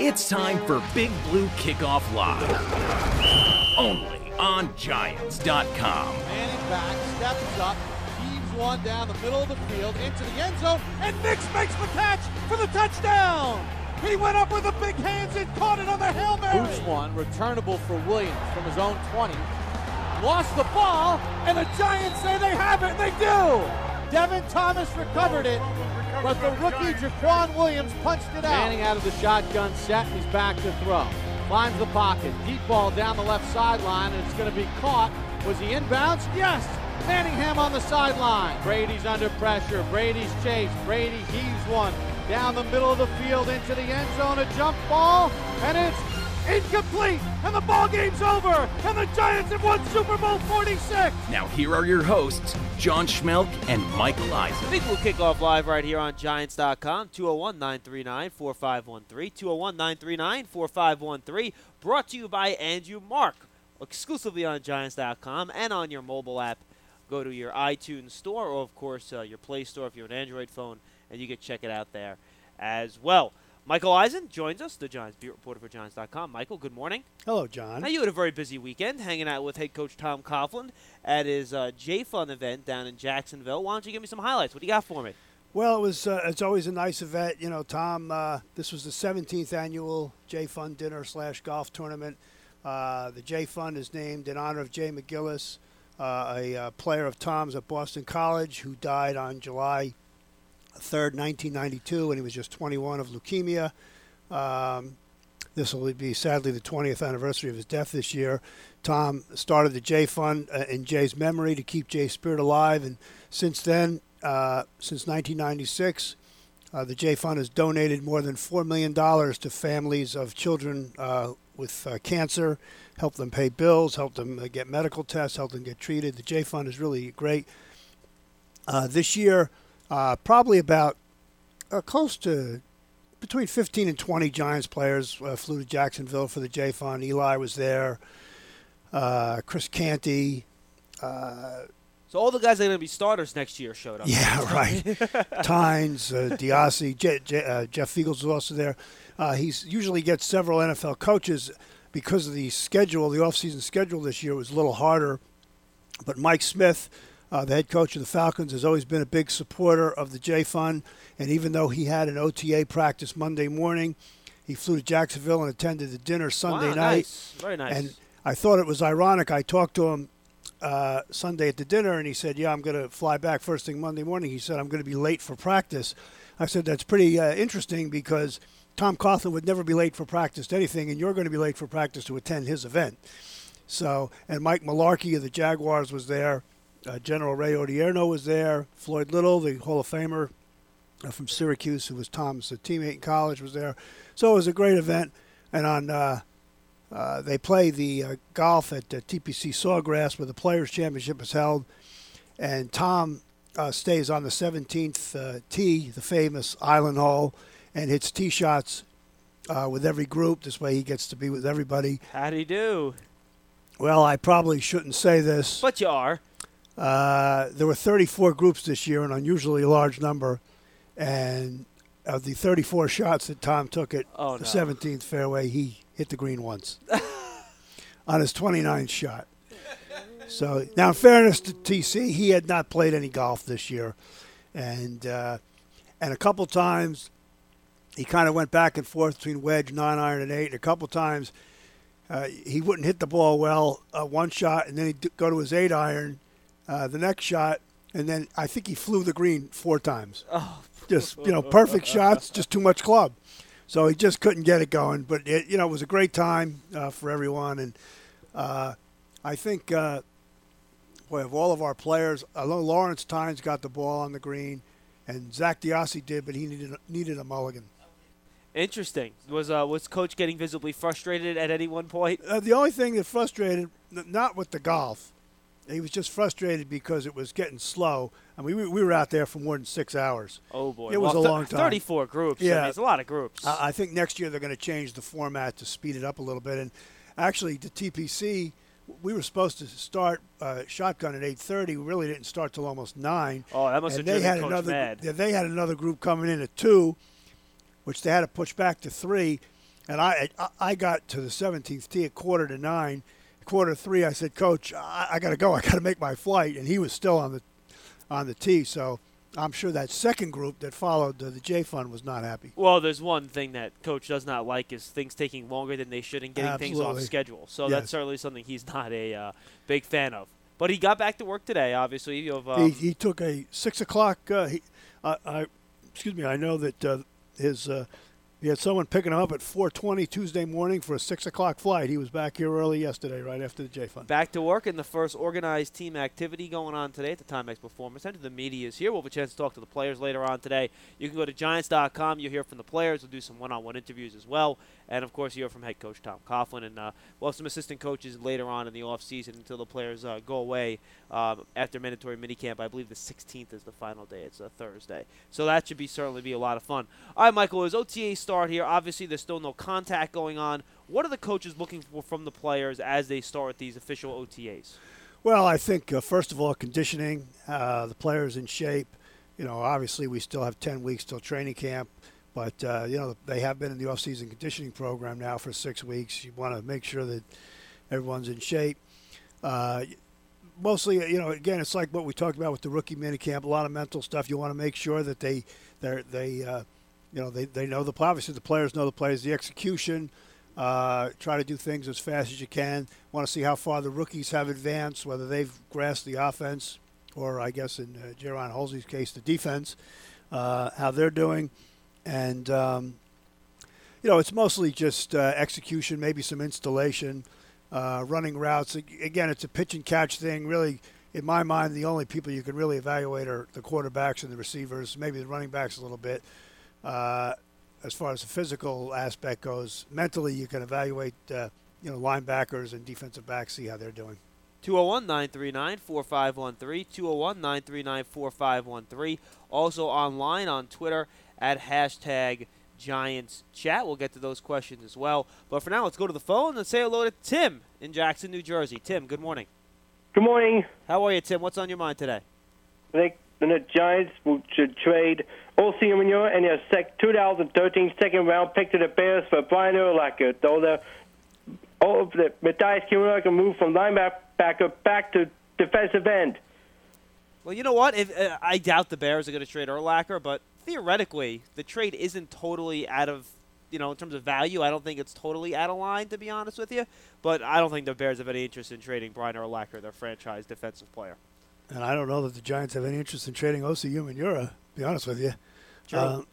It's time for Big Blue Kickoff Live. Only on Giants.com. Manning back, steps up, heaves one down the middle of the field into the end zone, and Nix makes the catch for the touchdown. He went up with the big hands and caught it on the Hail Mary. Boots one, returnable for Williams from his own 20. Lost the ball, and the Giants say they have it, and they do. Devin Thomas recovered it, but the rookie Jaquan Williams punched it out. Manning out of the shotgun set, he's back to throw. Finds the pocket, deep ball down the left sideline, and it's going to be caught. Was he inbounds? Yes! Manningham on the sideline. Brady's under pressure. Brady's chased. Brady heaves one down the middle of the field into the end zone. A jump ball, and it's incomplete. And the ball game's over. And the Giants have won Super Bowl 46. Now here are your hosts, John Schmelk and Michael Eisen. Big Blue Kickoff Live right here on Giants.com. 201-939-4513. 201-939-4513. Brought to you by Andrew Mark. Exclusively on Giants.com and on your mobile app. Go to your iTunes store or, of course, your Play Store if you're an Android phone, and you can check it out there as well. Michael Eisen joins us, the Giants beat reporter for Giants.com. Michael, good morning. Hello, John. Now, you had a very busy weekend hanging out with head coach Tom Coughlin at his J-Fun event down in Jacksonville. Why don't you give me some highlights? What do you got for me? Well, it was it's always a nice event. You know, Tom, this was the 17th annual J-Fun dinner/golf tournament. The J-Fun is named in honor of Jay McGillis, a player of Tom's at Boston College who died on July 3rd, 1992, when he was just 21 of leukemia. This will be, sadly, the 20th anniversary of his death this year. Tom started the J-Fun in Jay's memory to keep Jay's spirit alive, and since then, since 1996, the J-Fun has donated more than $4 million to families of children with cancer, helped them pay bills, helped them get medical tests, helped them get treated. The J-Fund is really great. This year, probably about close to between 15 and 20 Giants players flew to Jacksonville for the J-Fund. Eli was there, Chris Canty. So all the guys that are going to be starters next year showed up. Yeah, right. Tynes, Diassi, Jeff Fiegels was also there. He usually gets several NFL coaches because of the schedule. The offseason schedule this year was a little harder. But Mike Smith, the head coach of the Falcons, has always been a big supporter of the J-Fund. And even though he had an OTA practice Monday morning, he flew to Jacksonville and attended the dinner Sunday night. Nice. Very nice. And I thought it was ironic. I talked to him Sunday at the dinner, and he said, yeah, I'm going to fly back first thing Monday morning. He said, I'm going to be late for practice. I said, that's pretty interesting because Tom Coughlin would never be late for practice to anything, and you're going to be late for practice to attend his event. So, and Mike Mularkey of the Jaguars was there. General Ray Odierno was there. Floyd Little, the Hall of Famer from Syracuse, who was Tom's teammate in college, was there. So it was a great event. And on they play the golf at TPC Sawgrass, where the Players' Championship is held. And Tom stays on the 17th tee, the famous Island Hole, and hits tee shots with every group. This way he gets to be with everybody. How'd he do? Well, I probably shouldn't say this. But you are. There were 34 groups this year, an unusually large number. And of the 34 shots that Tom took at the 17th fairway, he hit the green once on his 29th shot. So, now in fairness to TC, he had not played any golf this year. And a couple times he kind of went back and forth between wedge, 9-iron, and 8. And a couple times he wouldn't hit the ball well one shot, and then he'd go to his 8-iron the next shot, and then I think he flew the green 4 times. Oh. Just, perfect shots, just too much club. So he just couldn't get it going. But, it was a great time for everyone. And I think, of all of our players, although Lawrence Tynes got the ball on the green, and Zach Diassi did, but he needed a mulligan. Interesting. Was Coach getting visibly frustrated at any one point? The only thing that frustrated, not with the golf, he was just frustrated because it was getting slow. I mean, we were out there for more than 6 hours. Oh, boy. It was a long time. 34 groups. Yeah. I mean, it's a lot of groups. I think next year they're going to change the format to speed it up a little bit. And actually, the TPC, we were supposed to start shotgun at 8:30. We really didn't start till almost 9. Oh, that must have driven Coach mad. They had another group coming in at 2, which they had to push back to 3. And I got to the 17th tee at 8:45. 3:15, I said, Coach, I got to go. I got to make my flight. And he was still on the tee. So I'm sure that second group that followed the J Fund was not happy. Well, there's one thing that Coach does not like is things taking longer than they should and getting things off schedule. So yes. That's certainly something he's not a big fan of. But he got back to work today, obviously. He took a 6 o'clock. I know that he had someone picking him up at 4:20 Tuesday morning for a 6 o'clock flight. He was back here early yesterday, right after the J Fund. Back to work in the first organized team activity going on today at the Timex Performance Center. The media is here. We'll have a chance to talk to the players later on today. You can go to Giants.com. You'll hear from the players. We'll do some one-on-one interviews as well. And, of course, you hear from head coach Tom Coughlin. And we'll have some assistant coaches later on in the offseason until the players go away after mandatory minicamp. I believe the 16th is the final day. It's a Thursday. So that should certainly be a lot of fun. All right, Michael, as OTA start here, obviously there's still no contact going on. What are the coaches looking for from the players as they start these official OTAs? Well, I think, first of all, conditioning, the players in shape. Obviously we still have 10 weeks till training camp. But, they have been in the off-season conditioning program now for 6 weeks. You want to make sure that everyone's in shape. Mostly, again, it's like what we talked about with the rookie minicamp, a lot of mental stuff. You want to make sure that they know the play. Obviously, the players know the plays, the execution. Try to do things as fast as you can. Want to see how far the rookies have advanced, whether they've grasped the offense or, I guess, in Jaron Halsey's case, the defense, how they're doing. And, it's mostly just execution, maybe some installation, running routes. Again, it's a pitch and catch thing. Really, in my mind, the only people you can really evaluate are the quarterbacks and the receivers, maybe the running backs a little bit. As far as the physical aspect goes, mentally you can evaluate, linebackers and defensive backs, see how they're doing. 201-939-4513, 201-939-4513. Also online on Twitter at #GiantsChat. We'll get to those questions as well. But for now, let's go to the phone and say hello to Tim in Jackson, New Jersey. Tim, good morning. Good morning. How are you, Tim? What's on your mind today? I think the Giants should trade Osi Umenyiora and their 2013 second-round pick to the Bears for Brian Urlacher. Though the Matthias Kimura can move from linebacker back to defensive end. Well, you know what? I doubt the Bears are going to trade Urlacher, but theoretically, the trade isn't totally out of, in terms of value. I don't think it's totally out of line, to be honest with you. But I don't think the Bears have any interest in trading Brian Urlacher, their franchise defensive player. And I don't know that the Giants have any interest in trading Osi Umenyiora, to be honest with you. True.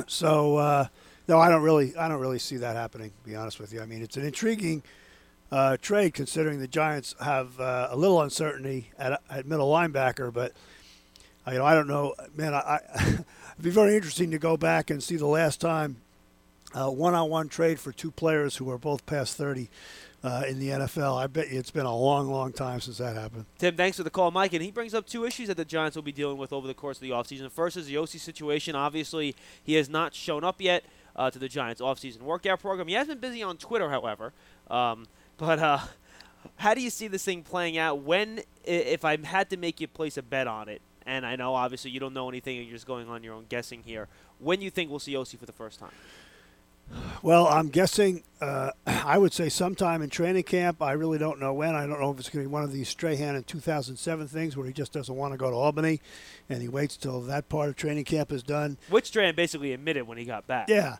No, I don't really see that happening, to be honest with you. I mean, it's an intriguing trade considering the Giants have a little uncertainty at middle linebacker, but I don't know, man. It'd be very interesting to go back and see the last time one-on-one trade for two players who are both past 30 in the NFL. I bet you it's been a long, long time since that happened. Tim, thanks for the call, Mike. And he brings up two issues that the Giants will be dealing with over the course of the offseason. First is the OC situation. Obviously, he has not shown up yet to the Giants' offseason workout program. He has been busy on Twitter, however. But how do you see this thing playing out if I had to make you place a bet on it, and I know obviously you don't know anything and you're just going on your own guessing here, when you think we'll see OC for the first time? Well, I'm guessing I would say sometime in training camp. I really don't know when. I don't know if it's going to be one of these Strahan in 2007 things where he just doesn't want to go to Albany and he waits till that part of training camp is done. Which Strahan basically admitted when he got back. Yeah.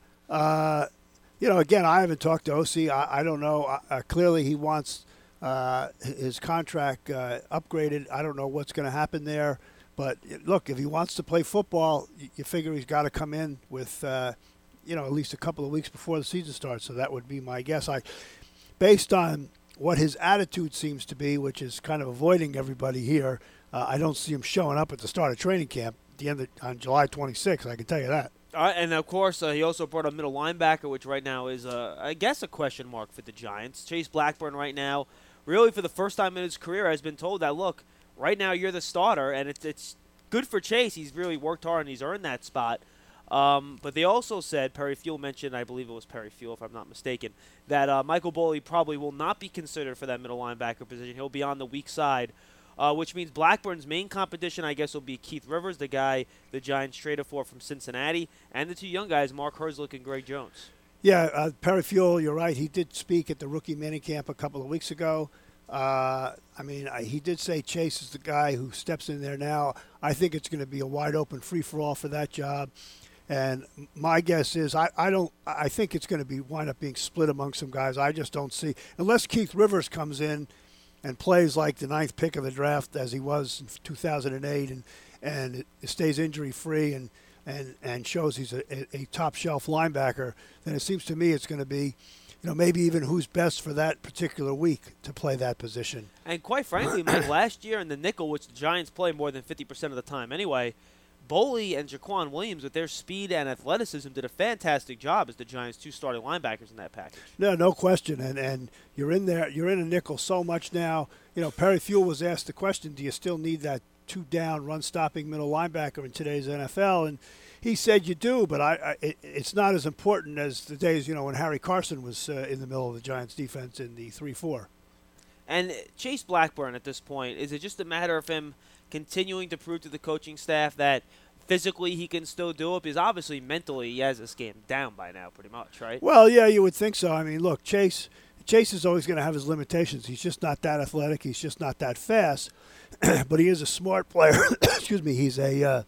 Again, I haven't talked to OC. I don't know. Clearly he wants his contract upgraded. I don't know what's going to happen there. But, look, if he wants to play football, you figure he's got to come in with at least a couple of weeks before the season starts. So that would be my guess. Based on what his attitude seems to be, which is kind of avoiding everybody here, I don't see him showing up at the start of training camp on July 26th. I can tell you that. All right, and of course, he also brought a middle linebacker, which right now is, I guess, a question mark for the Giants. Chase Blackburn right now, really for the first time in his career, has been told that, look, right now you're the starter, and it's good for Chase. He's really worked hard, and he's earned that spot. But they also said, Perry Fuel mentioned, I believe it was Perry Fuel if I'm not mistaken, that Michael Boley probably will not be considered for that middle linebacker position. He'll be on the weak side, which means Blackburn's main competition, I guess, will be Keith Rivers, the guy the Giants traded for from Cincinnati, and the two young guys, Mark Herzlich and Greg Jones. Yeah, Perry Fuel, you're right. He did speak at the rookie minicamp a couple of weeks ago. He did say Chase is the guy who steps in there now. I think it's going to be a wide open free-for-all for that job. And my guess is I think it's going to wind up being split among some guys. I just don't see, unless Keith Rivers comes in and plays like the 9th pick of the draft as he was in 2008 and stays injury-free and shows he's a top-shelf linebacker, then it seems to me it's going to be, maybe even who's best for that particular week to play that position. And quite frankly, Mike, last year in the nickel, which the Giants play more than 50% of the time anyway, Boley and Jaquan Williams, with their speed and athleticism, did a fantastic job as the Giants' 2 starting linebackers in that package. No question. And you're in there. You're in a nickel so much now. Perry Fuel was asked the question, do you still need that 2-down run-stopping middle linebacker in today's NFL? And he said you do, but it's not as important as the days, when Harry Carson was in the middle of the Giants' defense in the 3-4. And Chase Blackburn at this point, is it just a matter of him continuing to prove to the coaching staff that physically he can still do it? Because obviously mentally he has this game down by now pretty much, right? Well, yeah, you would think so. I mean, look, Chase is always going to have his limitations. He's just not that athletic. He's just not that fast. But he is a smart player. Excuse me. He's a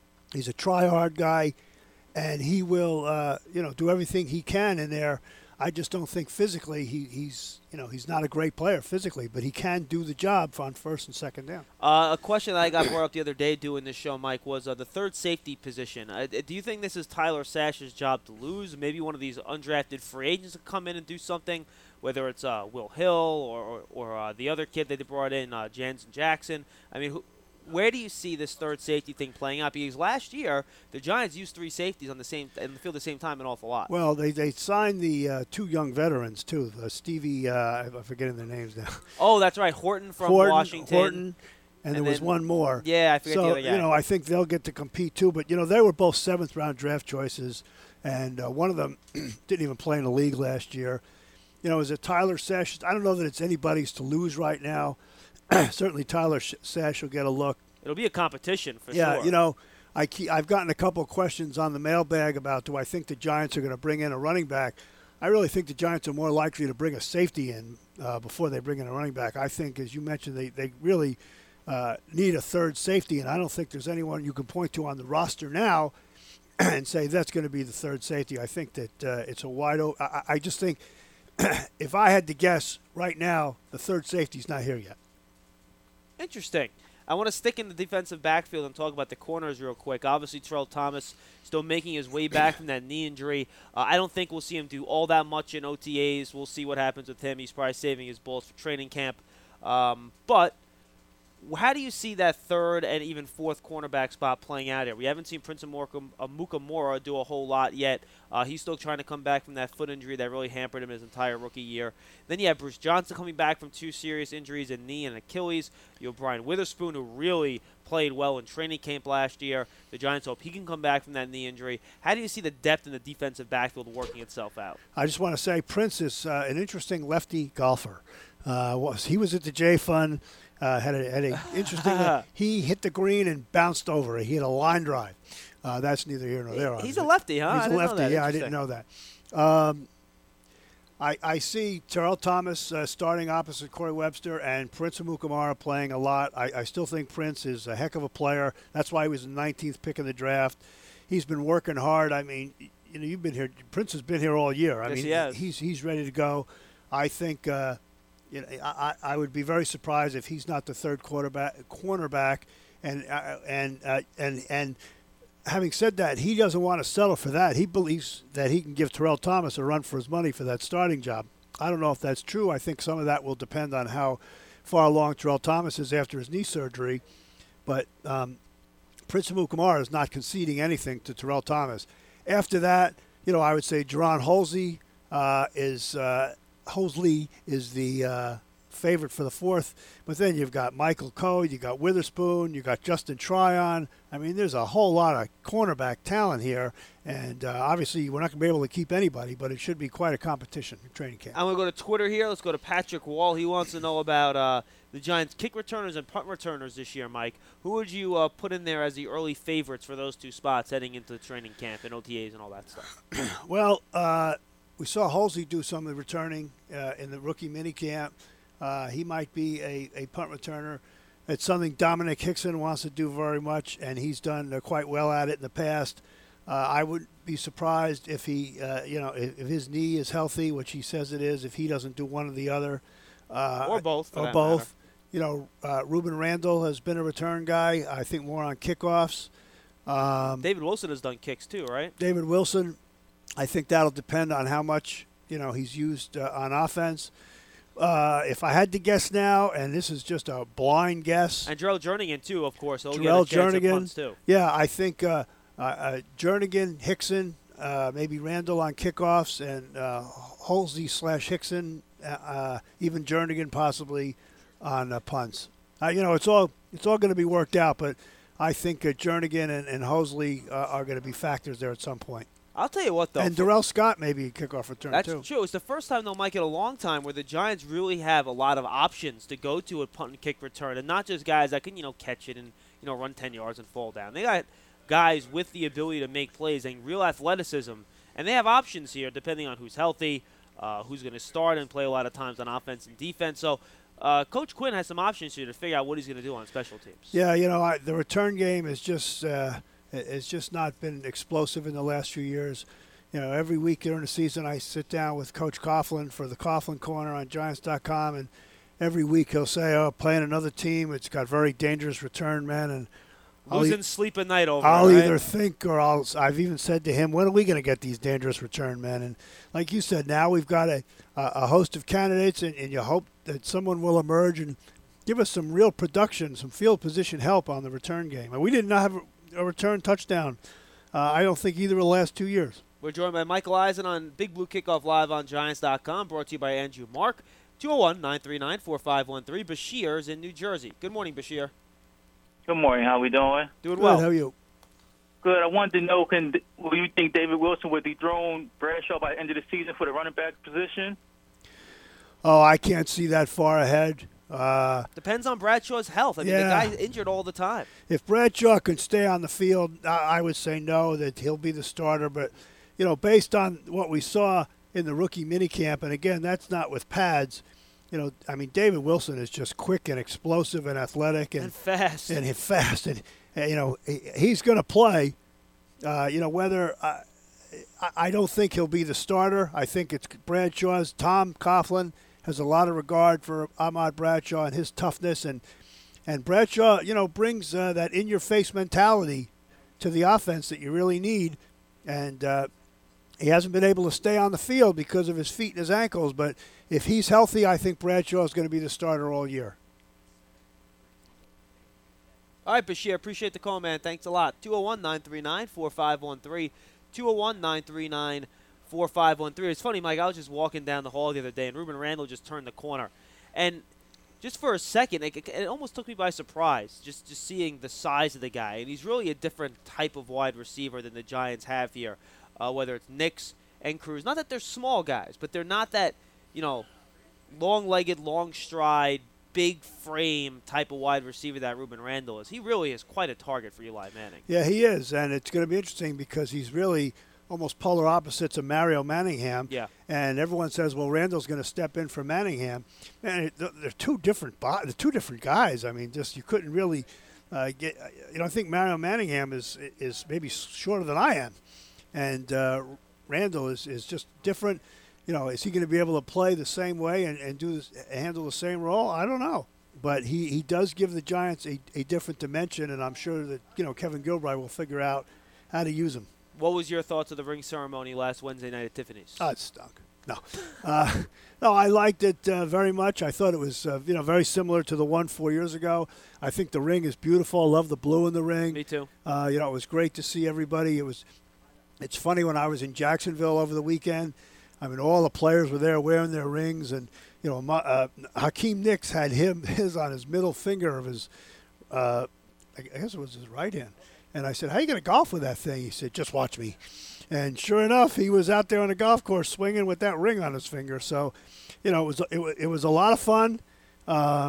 try-hard guy, and he will do everything he can in there. I just don't think physically he's not a great player physically, but he can do the job on 1st and 2nd down. A question that I got brought up the other day doing this show, Mike, was the third safety position. Do you think this is Tyler Sash's job to lose? Maybe one of these undrafted free agents to come in and do something, whether it's Will Hill or the other kid that they brought in, Jansen Jackson. I mean, where do you see this third safety thing playing out? Because last year, the Giants used 3 safeties in the field at the same time an awful lot. Well, they signed the 2 young veterans, too. Stevie, I'm forgetting their names now. Oh, that's right. Horton from Washington. Horton, and there was one more. Yeah, I forget the other guy. So, I think they'll get to compete, too. But, they were both 7th-round draft choices, and one of them didn't even play in the league last year. Is it Tyler Sash? I don't know that it's anybody's to lose right now. Certainly Tyler Sash will get a look. It'll be a competition for sure. Yeah, I've gotten a couple of questions on the mailbag about do I think the Giants are going to bring in a running back. I really think the Giants are more likely to bring a safety in before they bring in a running back. I think, as you mentioned, they really need a third safety, and I don't think there's anyone you can point to on the roster now and say that's going to be the third safety. I think that it's a wide open. I just think if I had to guess right now, the third safety's not here yet. Interesting. I want to stick in the defensive backfield and talk about the corners real quick. Obviously, Terrell Thomas still making his way back from that knee injury. I don't think we'll see him do all that much in OTAs. We'll see what happens with him. He's probably saving his bullets for training camp. But how do you see that third and even fourth cornerback spot playing out here? We haven't seen Prince Amukamara do a whole lot yet. He's still trying to come back from that foot injury that really hampered him his entire rookie year. Then you have Bruce Johnson coming back from 2 serious injuries, a knee and Achilles. You have Brian Witherspoon, who really played well in training camp last year. The Giants hope he can come back from that knee injury. How do you see the depth in the defensive backfield working itself out? I just want to say Prince is an interesting lefty golfer. He was at the J Fun. Had a interesting. He hit the green and bounced over it. He had a line drive. That's neither here nor there. He's a lefty, huh? He's a lefty. Yeah, I didn't know that. I see Terrell Thomas starting opposite Corey Webster and Prince Amukamara playing a lot. I still think Prince is a heck of a player. That's why he was the 19th pick in the draft. He's been working hard. I mean, you've been here. Prince has been here all year. Yes, he has. He's ready to go. I think. I would be very surprised if he's not the third cornerback. And having said that, he doesn't want to settle for that. He believes that he can give Terrell Thomas a run for his money for that starting job. I don't know if that's true. I think some of that will depend on how far along Terrell Thomas is after his knee surgery. But Prince Amukamara is not conceding anything to Terrell Thomas. After that, I would say Jerron Holsey Hosley is the favorite for the fourth, but then you've got Michael Code, you got Witherspoon, you got Justin Tryon. I mean, there's a whole lot of cornerback talent here, and obviously we're not going to be able to keep anybody, but it should be quite a competition in training camp. I'm going to go to Twitter here. Let's go to Patrick Wall. He wants to know about the Giants' kick returners and punt returners this year, Mike. Who would you put in there as the early favorites for those 2 spots heading into training camp and OTAs and all that stuff? Well, we saw Halsey do some of the returning in the rookie minicamp. He might be a punt returner. It's something Dominic Hickson wants to do very much, and he's done quite well at it in the past. I wouldn't be surprised if he, if his knee is healthy, which he says it is, if he doesn't do one or the other. Or both. Or both. Ruben Randall has been a return guy, I think more on kickoffs. David Wilson has done kicks too, right? David Wilson, I think that'll depend on how much, he's used on offense. If I had to guess now, and this is just a blind guess. And Jarrell Jernigan, too, of course. Jarrell Jernigan, too. Yeah, I think Jernigan, Hickson, maybe Randall on kickoffs, and Halsey/Hickson, even Jernigan possibly on punts. It's all going to be worked out, but I think Jernigan and Halsey are going to be factors there at some point. I'll tell you what, though. And Darrell Scott maybe a kickoff return, That's too. true. It's the first time, though, Mike, in a long time where the Giants really have a lot of options to go to a punt and kick return, and not just guys that can, catch it and, run 10 yards and fall down. They got guys with the ability to make plays and real athleticism, and they have options here depending on who's healthy, who's going to start and play a lot of times on offense and defense. So Coach Quinn has some options here to figure out what he's going to do on special teams. Yeah, the return game is just it's just not been explosive in the last few years. Every week during the season I sit down with Coach Coughlin for the Coughlin Corner on Giants.com, and every week he'll say, playing another team, it's got very dangerous return men, and losing sleep at night over I'll it, right? either think or I've even said to him, when are we going to get these dangerous return men? And like you said, now we've got a host of candidates, and you hope that someone will emerge and give us some real production, some field position help on the return game. And we did not have a return touchdown, I don't think, either of the last 2 years. We're joined by Michael Eisen on Big Blue Kickoff Live on Giants.com, brought to you by Andrew Mark. 201-939-4513. Bashir's in New Jersey. Good morning, Bashir. Good morning. How we doing? Doing Good, well. how are you? Good. I wanted to know, will you think David Wilson would dethrone Bradshaw by the end of the season for the running back position? Oh, I can't see that far ahead. Depends on Bradshaw's health. I mean, the guy's injured all the time. If Bradshaw can stay on the field, I would say no, that he'll be the starter. But, based on what we saw in the rookie minicamp, and again, that's not with pads, David Wilson is just quick and explosive and athletic and fast. And fast. And he's going to play, whether I don't think he'll be the starter. I think it's Bradshaw's. Tom Coughlin has a lot of regard for Ahmad Bradshaw and his toughness, and Bradshaw, brings that in-your-face mentality to the offense that you really need, and he hasn't been able to stay on the field because of his feet and his ankles, but if he's healthy, I think Bradshaw is going to be the starter all year. All right, Bashir, appreciate the call, man. Thanks a lot. 201-939-4513. 201-939-4513. It's funny, Mike, I was just walking down the hall the other day, and Ruben Randall just turned the corner. And just for a second, it almost took me by surprise, just seeing the size of the guy. And he's really a different type of wide receiver than the Giants have here, whether it's Nix and Cruz. Not that they're small guys, but they're not that, long-legged, long stride, big frame type of wide receiver that Ruben Randall is. He really is quite a target for Eli Manning. Yeah, he is, and it's going to be interesting because he's really almost polar opposites of Mario Manningham. Yeah. And everyone says, well, Randall's going to step in for Manningham. Man, they're two different guys. I mean, just you couldn't really get. I think Mario Manningham is maybe shorter than I am, and Randall is just different. Is he going to be able to play the same way and handle the same role? I don't know. But he does give the Giants a different dimension, and I'm sure that, Kevin Gilbride will figure out how to use him. What was your thoughts of the ring ceremony last Wednesday night at Tiffany's? It stunk. No. No, I liked it very much. I thought it was, very similar to the one 4 years ago. I think the ring is beautiful. I love the blue in the ring. Me too. It was great to see everybody. It's funny, when I was in Jacksonville over the weekend, all the players were there wearing their rings, and Hakeem Nicks had his on his middle finger of his, I guess it was his right hand. And I said, "How are you going to golf with that thing?" He said, "Just watch me." And sure enough, he was out there on the golf course swinging with that ring on his finger. So, it was a lot of fun.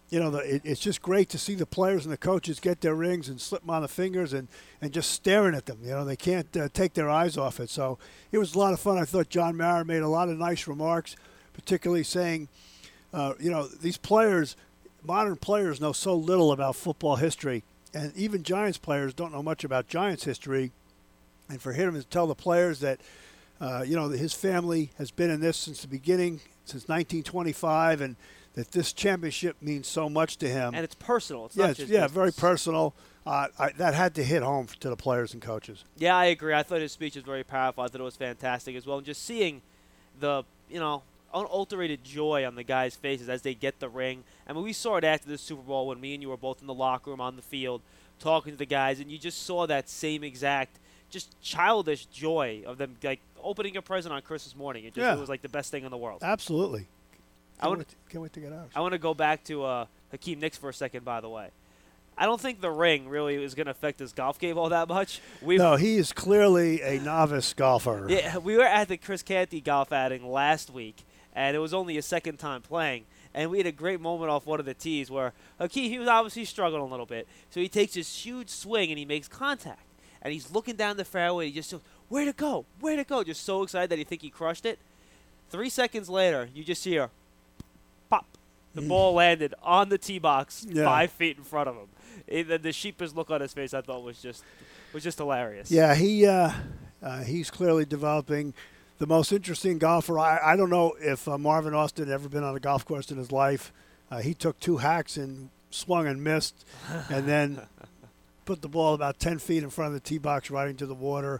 it's just great to see the players and the coaches get their rings and slip them on the fingers and just staring at them. They can't take their eyes off it. So it was a lot of fun. I thought John Mara made a lot of nice remarks, particularly saying, these players, modern players, know so little about football history, and even Giants players don't know much about Giants history. And for him to tell the players that, his family has been in this since the beginning, since 1925, and that this championship means so much to him. And it's personal. It's not just business. Very personal. That had to hit home to the players and coaches. Yeah, I agree. I thought his speech was very powerful. I thought it was fantastic as well. And just seeing the, unadulterated joy on the guys' faces as they get the ring. I mean, we saw it after the Super Bowl when me and you were both in the locker room on the field talking to the guys, and you just saw that same exact just childish joy of them, like opening a present on Christmas morning. It was like the best thing in the world. Absolutely. Can't wait to get ours. I want to go back to Hakeem Nicks for a second, by the way. I don't think the ring really is going to affect his golf game all that much. No, he is clearly a novice golfer. Yeah, we were at the Chris Canty golf outing last week, and it was only his second time playing. And we had a great moment off one of the tees where Hakeem, he was obviously struggling a little bit. So he takes this huge swing, and he makes contact. And he's looking down the fairway. He just goes, where to go? Where to go? Just so excited that he think he crushed it. 3 seconds later, you just hear pop. The ball landed on the tee box 5 feet in front of him. The sheepish look on his face, I thought, was just hilarious. Yeah, he's clearly developing the most interesting golfer. I don't know if Marvin Austin had ever been on a golf course in his life. He took 2 hacks and swung and missed, and then put the ball about 10 feet in front of the tee box right into the water.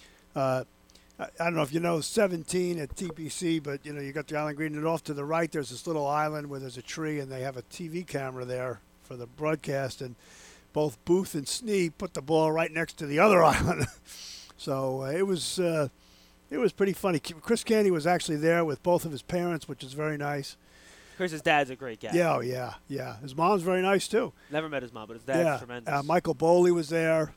I don't know if you know 17 at TPC, but you got the Island Green, and off to the right there's this little island where there's a tree, and they have a TV camera there for the broadcast, and both Booth and Snee put the ball right next to the other island. So it was pretty funny. Chris Canty was actually there with both of his parents, which is very nice. Chris's dad's a great guy. Yeah. His mom's very nice too. Never met his mom, but his dad's tremendous. Michael Boley was there.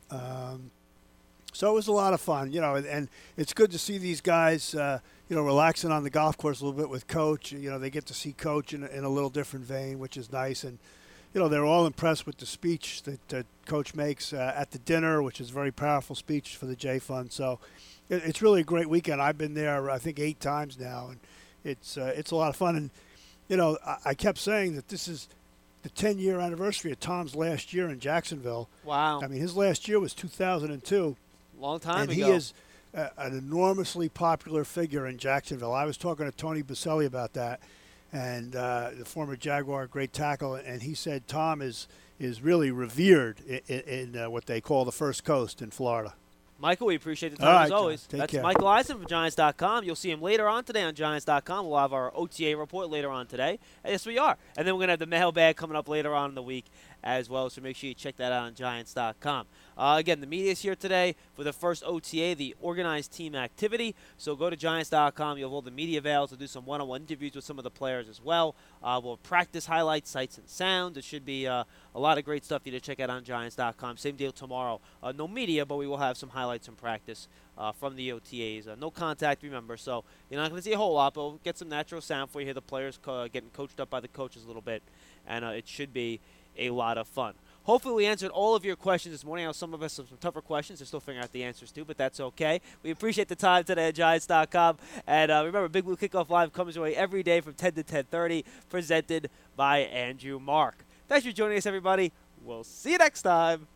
So it was a lot of fun, and it's good to see these guys, relaxing on the golf course a little bit with Coach. They get to see Coach in a little different vein, which is nice. And, they're all impressed with the speech that Coach makes at the dinner, which is a very powerful speech for the J Fund. So it's really a great weekend. I've been there, I think, 8 times now, and it's a lot of fun. And, I kept saying that this is the 10-year anniversary of Tom's last year in Jacksonville. Wow. I mean, his last year was 2002. Long time and ago. He is an enormously popular figure in Jacksonville. I was talking to Tony Baselli about that, and the former Jaguar, great tackle, and he said Tom is really revered in what they call the First Coast in Florida. Michael, we appreciate the time as always. John, That's care. Michael Eisen from Giants.com. You'll see him later on today on Giants.com. We'll have our OTA report later on today. And yes, we are. And then we're going to have the mailbag coming up later on in the week as well, so make sure you check that out on Giants.com. Again, the media is here today for the first OTA, the organized team activity. So go to Giants.com. You'll have all the media avails. We'll do some one-on-one interviews with some of the players as well. We'll practice highlights, sights, and sound. It should be a lot of great stuff for you to check out on Giants.com. Same deal tomorrow. No media, but we will have some highlights from practice from the OTAs. No contact, remember, so you're not going to see a whole lot, but we'll get some natural sound for you. Hear the players getting coached up by the coaches a little bit, and it should be a lot of fun. Hopefully we answered all of your questions this morning. I know some of us have some tougher questions. They're still figuring out the answers to, but that's okay. We appreciate the time today at Giants.com. And remember, Big Blue Kickoff Live comes your way every day from 10 to 10:30, presented by Andrew Mark. Thanks for joining us, everybody. We'll see you next time.